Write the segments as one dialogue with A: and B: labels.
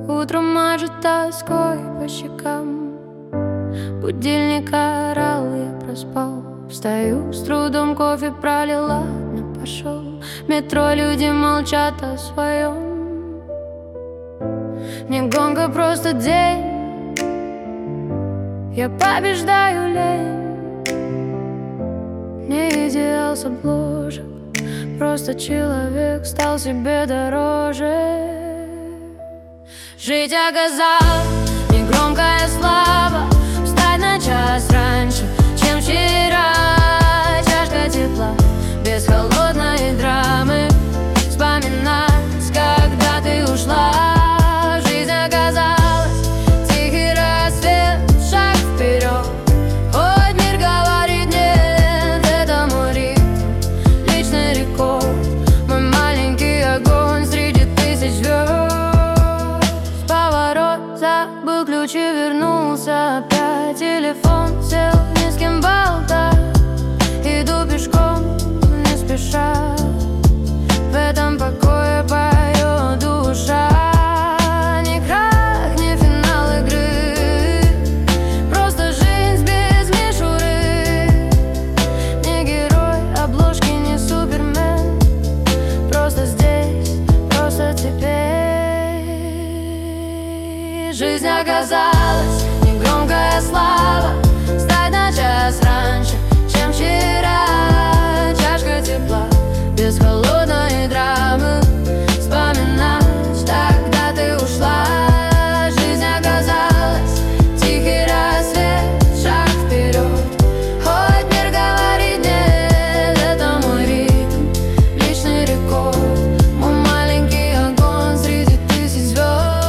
A: Утром мажет тоской по щекам. Будильник орал, я проспал. Встаю с трудом, кофе пролила, но пошел. В метро люди молчат о своем. Не гонка, просто день. Я побеждаю лень. Не идеал с обложек, просто человек стал себе дороже. Жить оказалось негромкая слава. Встать на час раньше, чем вчера. Чашка тепла, без холодной драмы. Вспоминать, когда ты ушла. Жизнь оказалась тихий рассвет. Шаг вперед, хоть мир говорит нет. Это мой ритм, личный рекорд. Мой маленький огонь среди тысяч звезд. Забыл ключи, вернулся опять. Телефон сел, ни с кем болтать. Иду пешком, не спеша. В этом покое поет душа. Ни крах, ни финал игры. Просто жизнь без мишуры. Не герой обложки, не супермен. Просто здесь, просто теперь. Жизнь оказалась негромкая слава. Встать на час раньше, чем вчера. Чашка тепла, без холодной драмы. Вспоминать, когда ты ушла. Жизнь оказалась тихий рассвет. Шаг вперед, хоть мир говорит нет. Это мой ритм, личный рекорд. Мой маленький огонь среди тысяч звезд.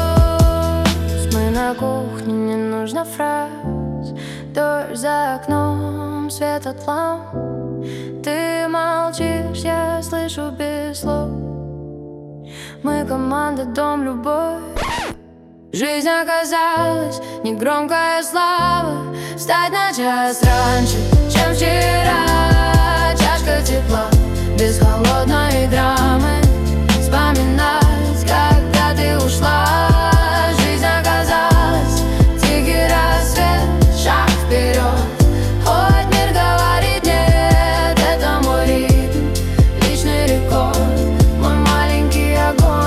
A: На кухне не нужно фраз. Дождь за окном, свет от ламп. Ты молчишь, я слышу без слов. Мы команда, дом, любовь. Жизнь оказалась негромкая слава. Встать на час раньше, чем вчера. Чашка тепла, без холодной драмы. Вспоминать, когда ты ушла.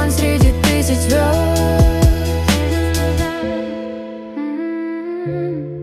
A: Звезд.